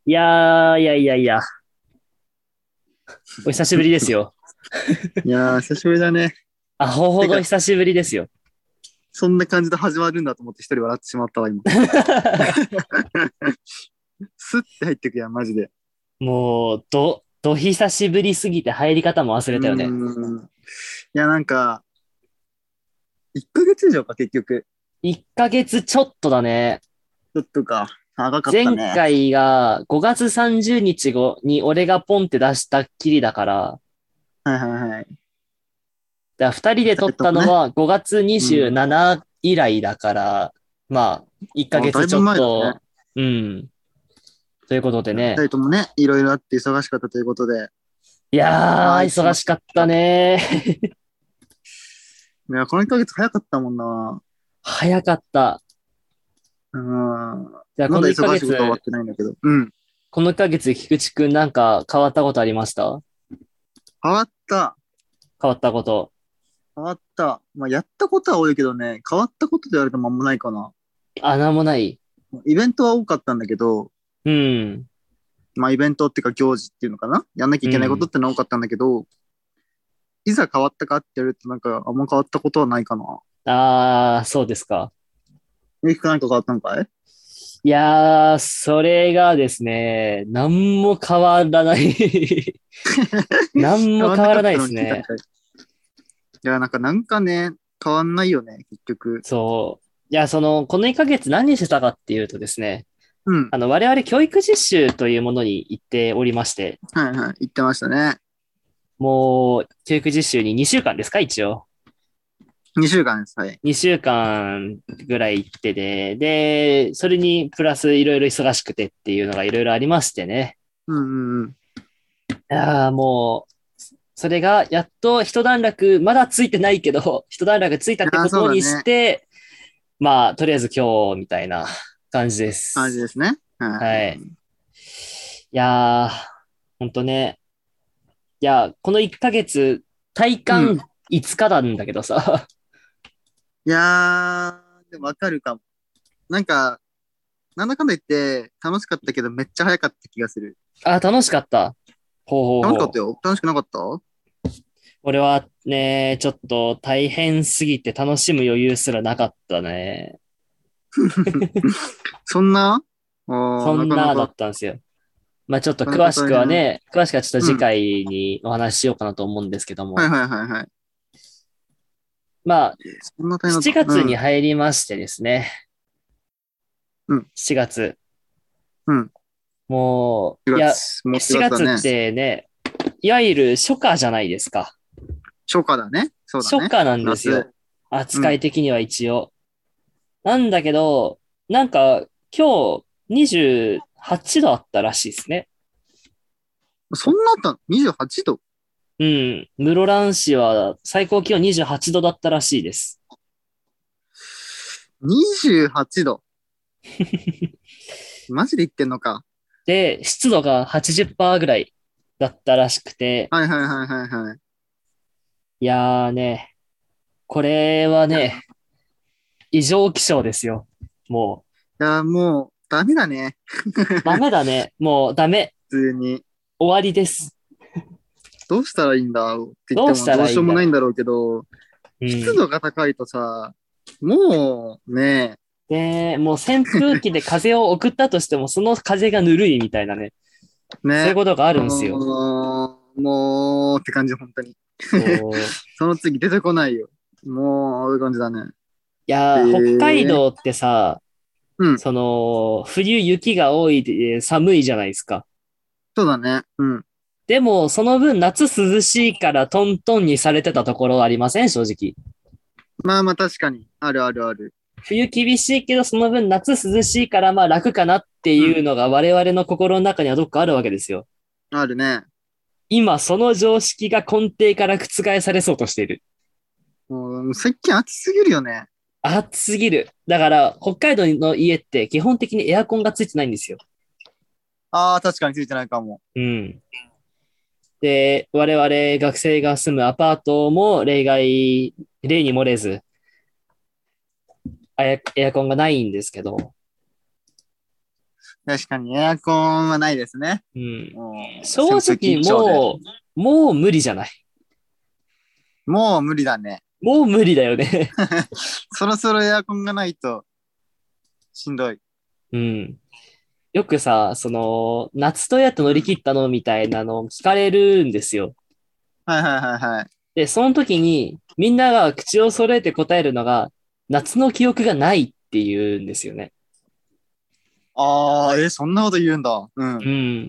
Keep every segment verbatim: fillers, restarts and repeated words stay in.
いやー、いやいやいや、お久しぶりですよ。 いやー、久しぶりだね。 アホほてか、 ど久しぶりですよ。 そんな感じで始まるんだと思って一人笑ってしまったわ、今。スッて入ってくやん、マジで。 もう、ど、ど久しぶりすぎて入り方も忘うれたよね。 ーん。いや、なんか、いっかげつ以上か、結局。 いっかげつちょっとだね。 ちょっとか。長かった前ね。 回がごがつさんじゅうにち後に俺がポンって出したっきりだから、 はいはいはい。 だふたりで撮っ二人ともね。 たのはごがつうん。 にじゅうしち以来だから、まあ、1ヶあ、だいぶ月ちょっ前だね。 と、うん、ということで二ね。 人ともね、いろいろあって忙しかったということで。 いやー、 ああ、し忙まっしかったた。 ね。 いや、このいっかげつ早かったもんな。 早かった。 うん。 じゃあ、この1 まだ忙しいことは終わっヶ月、 てないんだけど。うん。 このいっかげつ、菊池くんなんか変わったことありました？ 変わった。 変わったこと。 変わった。まあ、やったことは多いけどね、変わったことで言われてもあんまないかな。 あ、なんもない。 イベントは多かったんだけど、 うん。 まあイベントっていうか行事っていうのかな、やんなきゃいけないことっうん。 てのは多かったんだけど、いざ変わったかって言われるとなんかあんま変わったことはないかな。 あー、そうですか。 ゆきくなんか変わったのかい？ いやー、それがですね、なんも変わらない。なん変わんも変わらないなかったのですね。 に聞いたんかい。いや、なんかなんかね、変わんないよね、結局。 そう。いや、その、このいっかげつ何してたかっていうとですね、 うん。 あの、我々教育実習というものに行っておりまして、 はいはい。言ってましたね。 もう、教育実習ににしゅうかんですか、一応。 にしゅうかんです。はい。 にしゅうかんぐらい行ってて、で、それにプラスいろいろ忙しくてっていうのがいろいろありましてね。 うんうんうん。 いやーもう、それがやっと一段落、まだついてないけど、一段落ついたっていや、 ことにしそうだね。 て、まあ、とりあえず今日みたいな感じで感じです。 すね。ははい。 い。 いやー、ほんとね。いや、このいっかげつ、体うん。 感いつかなんだけどさ。 いやー、でもわかるかも。なんか、なんだかんだ言って楽しかったけどめっちゃ早かった気がする。 あ、楽しかった。ほうほうほう。 楽しかったよ。楽しくなかった？ 俺はね、ちょっと大変すぎて楽しむ余裕すらなかったね。 そんなあー、 そんなだなかなか、 ったんですよ。まあちょっとなかなか詳しく大変。 はね、詳しくはちょっと次うん。 回にお話ししようかなと思うんですけども。 はいはいはいはい。 まあそんな大変だっ 7 た。う月にん。 入りましてですね。 うん。 しがつ。 うん。 もう、い 4 や、 月。もう 7 4月だ月っね。 てね、いわゆる初夏じゃないですか。 初夏だね。そうだね。 初夏なんです夏。 よ。扱いうん。 的には一応。なんだけど、なんか今日にじゅうはちどあったらしいですね。 そんなあったの？ にじゅうはち 度。 うん。室蘭市は最高気温にじゅうはちどだったらしいです。 にじゅうはちど。マジで言ってんのか。 で、湿度がはちじゅっパーセントぐらいだったらしくて、 はいはいはいはいはい。 いやーね、これはいや、いね、異常気象ですよ。もやもう、ダメだね。 う、ダメだね。もうダメ。 普通に。 終わりです。 どうしたらいいんだって言ってどうしたもどうしようもらいいんだ。 ないんだろうけど、 うん。 湿度が高いとさ、もうね、 で、もう扇風機で風を送ったとしても、その風がぬるいみたいなね。そういうね、 ことがあるんですよ。 もう、もうって感じ、本当に。 そう。 その次出てこないよ。もう、そういう感じだね。 いえやー、北海え、 道ってさ、 うん、 その、冬雪が多いで寒いじゃないですか。 そうだね。うん。 でも、その分夏涼しいからトントンにされてたところありません正直。 まあまあ確かに。あるあるある。 冬厳しいけど、その分夏涼しいからまあ楽かなってうん、 いうのが我々の心の中にはどっかあるわけですよ。 あるね。 今、その常識が根底から覆されそうとしている。 もう、最近暑すぎるよね。 暑すぎる。だから、北海道の家って基本的にエアコンがついてないんですよ。 ああ、確かについてないかも。 うん。で、我々学生が住むアパートも例外、例に漏れず、エアエアコンがないんですけど、 確かにエアコンはないですね。 うん。 もう、 正扇風機直以上で。 もう、もう無理じゃない。 もう無理だね。 もう無理だよね。 そろそろエアコンがないとしんどい。 うん。よくさ、その、夏とやっと乗りうん。 切ったのみたいなのを聞かれるんですよ。 はいはいはいはい。 で、その時に、みんなが口を揃えて答えるのが、夏の記憶がないって言うんですよね。 ああ、え、そんなこと言うんだ。うん。 うん。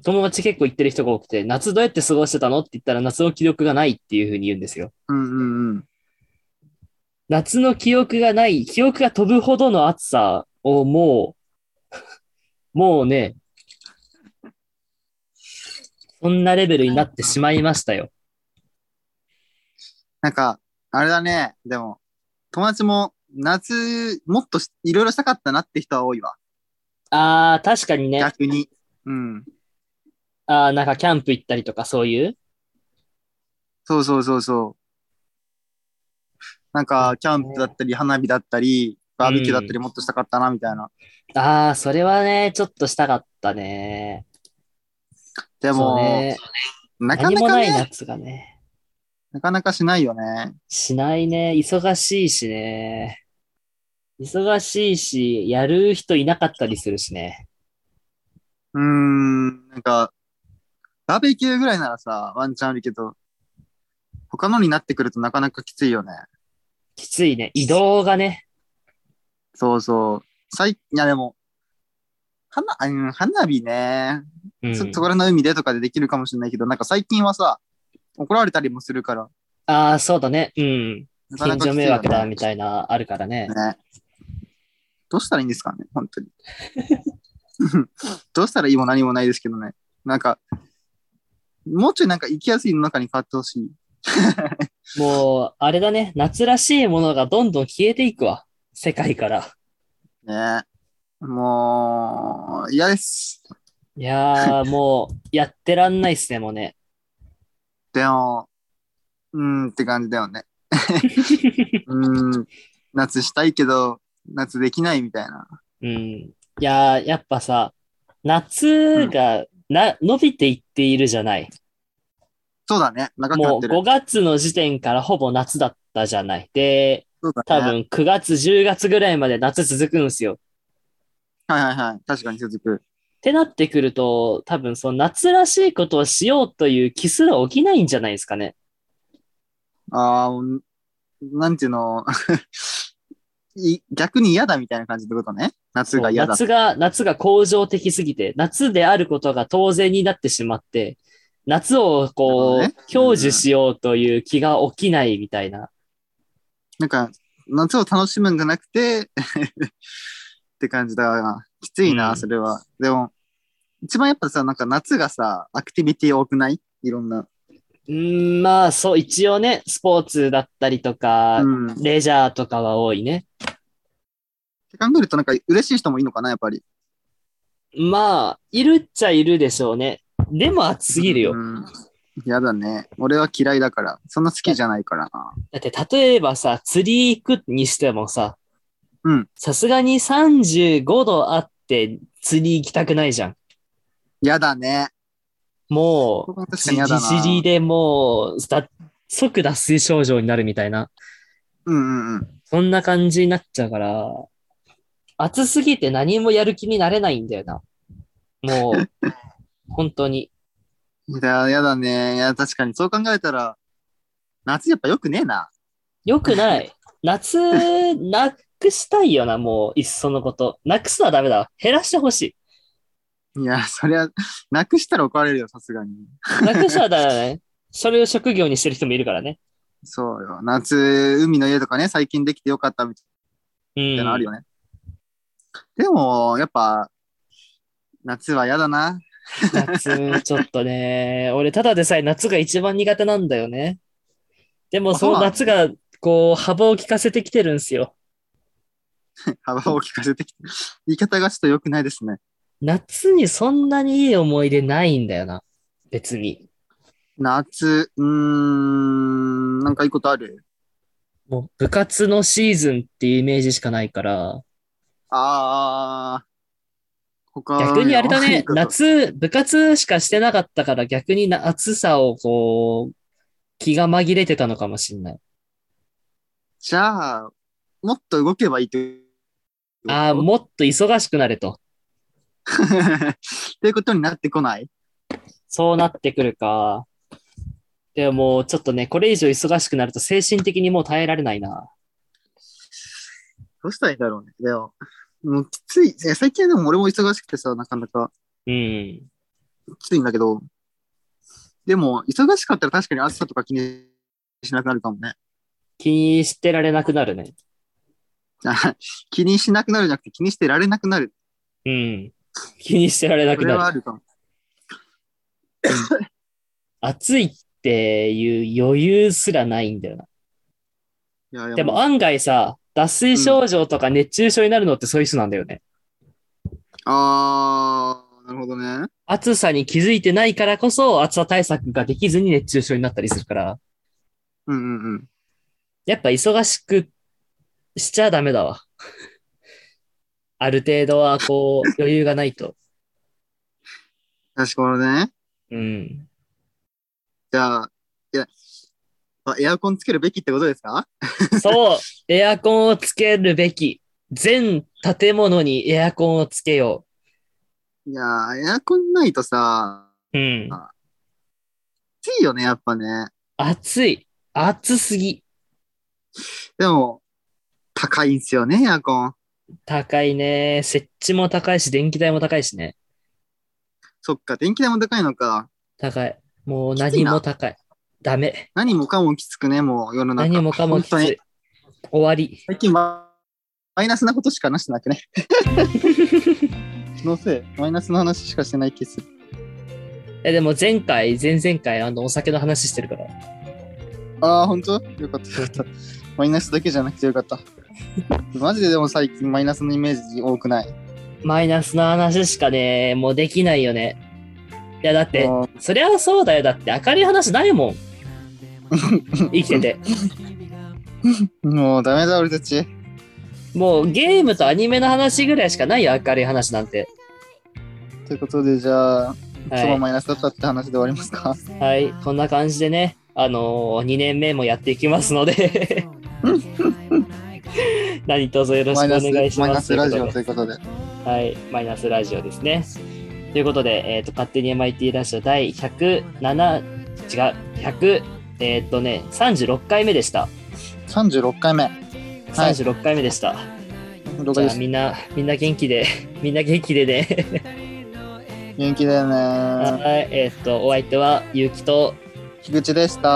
友達結構言ってる人が多くて、夏どうやって過ごしてたのって言ったら、夏の記憶がないっていうふうに言うんですよ。 うんうんうん。 夏の記憶がない、記憶が飛ぶほどの暑さをもう、もうね、そんなレベルになってしまいましたよ。 なんか、あれだね。でも、友達も夏、もっとしいろいろしたかったなって人は多いわ。 あー、確かにね。 逆に。うん。 あー、なんかキャンプ行ったりとかそういう。 そうそうそうそう。なんか、キャンプだったり、花火だったり、 うバーベキューだったりん。 もっとしたかったな、みたいな。 あー、それはね、ちょっとしたかったね。 でも、 そうね。 なか何もないなかね、 夏がね。 なかなかしないよね。 しないね。忙しいしね。忙しいし、やる人いなかったりするしね。 うーん、なんか、バーベキューぐらいならさ、ワンチャンあるけど、他のになってくるとなかなかきついよね。 きついね。移動がね。 そうそう。最、いやでも、花、うん、花火ね。そ、そうん。 こらの海でとかでできるかもしれないけど、なんか最近はさ、怒られたりもするから、 ああ、そうだね。うん。 なかなか近所きついよね。 迷惑だ、みたいな、あるからね。 ね。どうしたらいいんですかね、本当に。どうしたらいいも何もないですけどね。なんか、もうちょいなんか生きやすいの中に変わってほしい。 もう、あれだね。夏らしいものがどんどん消えていくわ。世界から。 ね。もう、嫌です。 いやー、もう、やってらんないっすね、もうね。 でも、うーんって感じだよね。うーん、夏したいけど、夏できないみたいな。 うん。いやー、やっぱさ、 うん。 夏が、な、伸びていっているじゃない。 そうだね。長くなっもうてる。 ごがつの時点からほぼ夏だったじゃない。で、 そうだね。 多分くがつ、じゅうがつぐらいまで夏続くんですよ。 はいはいはい。確かに続く。 ってなってくると、多分その夏らしいことをしようという気すら起きないんじゃないですかね。 ああ、なんていうの、い逆に嫌だみたいな感じってことね。夏がそう、 嫌だ。 夏が、夏が恒常的すぎて、夏であることが当然になってしまって、夏をなるほどね。 こう、享受うん。 しようという気が起きないみたいな。 なんか、夏を楽しむんじゃなくてって感じだな。きついな、そうん。 れは。でも、一番やっぱさ、なんか夏がさ、アクティビティ多くないいろんな。 うーん、まあ、そう、一応ね、スポーツだったりとか、 うん。ってレジャーとかは多いね。 考えるとなんか嬉しい人もいいのかな、やっぱり。 まあ、いるっちゃいるでしょうね。でも暑すぎるよ。 うん。やだね。俺は嫌いだから。そんな好きだ、 じゃないからな。 だって例えばさ、釣り行くにしてもさ、 うん。 さすがにさんじゅうごどあって釣り行きたくないじゃん。 やだね。 もう、 ここも確かにじ、 やだじじりな。 でもう、だ、即脱水症状になるみたいな。 うんうんそんな感じになっちゃうから、暑すぎて何もやる気になれないんだよな。もう、本当に。 うん。いや、やだね。いや、確かにそう考えたら、夏やっぱ良くねえな。 よくない。夏、なくしたいよな、もう、いっそのこと。なくすのはダメだ。減らしてほしい。 いや、そりゃ、なくしたら怒られるよ、さすがに。 なくしたらダメだね。それを職業にしてる人もいるからね。 そうよ。夏、海の家とかね、最近できてよかったみたうん。 いなのあるよね。でも、やっぱ、夏は嫌だな。 夏、ちょっとね、俺ただでさえ夏が一番苦手なんだよね。でもあ、 そのそうなの？ 夏が、こう、幅を利かせてきてるんですよ。 幅を利かせてきて。言い方がちょっと良くないですね。 夏にそんなにいい思い出ないんだよな。別に。 夏、うーん、なんかいいことある？ もう部活のシーズンっていうイメージしかないから、 ああ、 逆にあれだね、 他にはこと夏、部活しかしてなかったから逆にな暑さをこう、気が紛れてたのかもしんない。 じゃあ、もっと動けばいいってこああ、 ともっと忙しくなれと。 っていうことになってこない？ そうなってくるか。でももうちょっとね、これ以上忙しくなると精神的にもう耐えられないな。 どうしたらいいんだろうね。でも、もうきつい。いや最近はでも俺も忙しくてさ、なかなかうん。 きついんだけど、でも、忙しかったら確かに暑さとか気にしなくなるかもね。 気にしてられなくなるね。 あ気にしなくなるじゃなくて気にしてられなくなる。 うん。気にしてられなそれくなる。 はあるかも。 暑いっていう余裕すらないんだよな。 いやいやもう、 でも案外さ、脱水うん。 症状とか熱中症になるのってそういう人なんだよね。 あー、なるほどね。 暑さに気づいてないからこそ暑さ対策ができずに熱中症になったりするから、 うんうんうん。 やっぱ忙しくしちゃダメだわ。ある程度はこう余裕がないと。 確かにね。 うん。 じゃあ、いや、あエアコンつけるべきってことですか？ そう、エアコンをつけるべき。全建物にエアコンをつけよいやー、エアコンないとさ、 う。うん。 暑いよね、やっぱね。 暑い。暑すぎ。 でも、高いんすよね、エアコン。 高いね。設置も高いし、電気代も高いしね。 そっか、電気代も高いのか。 高い。もう何もきついな。 高い。ダメ。 何もかもきつくね、もう世の中。 何もかも本当に。 きつい。終わり。 最近ママイナスなことしか話してなくね。気のせい、マイナスの話しかしてない気する。 え、でも前回、前々回、あの、お酒の話してるから。 ああ、本当よかったよかった。マイナスだけじゃなくてよかった。マジででも最近マイナスのイメージ多くない？ マイナスな話しかね、もうできないよね。いや、だって、 もうそりゃそうだよ。だって明るい話ないもん。生きてて。 もうダメだ俺たち。 もうゲームとアニメの話ぐらいしかないよ、明るい話なんて。 ということで、じゃあ、 はい今日はマイナスだったって話で終わりますか？ はい、こんな感じでね、あのー、にねんめもやっていきますので何卒よろしくおマイナス、 願いします。 マイナスラジオということということで。 ではい、マイナスラジオですね。ということで、えっ、と、勝手に エムアイティー ラジオ第ひゃくなな、違う、ひゃく、えっ、とね、さんじゅうろっかいめでした。 さんじゅうろっかいめ。はい。 さんじゅうろっかいめでした。じゃ了解です。 あみんな、みんな元気で、みんな元気でね。 元気だよね。 はい、えっ、と、お相手は、ゆうきと、 樋口でした。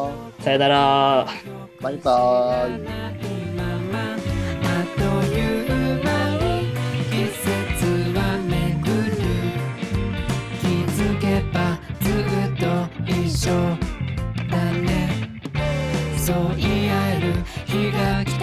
さよなら。 バイバーイ。 あっという間に季節は巡る気づけばずっと一緒だねそう言い合える日が来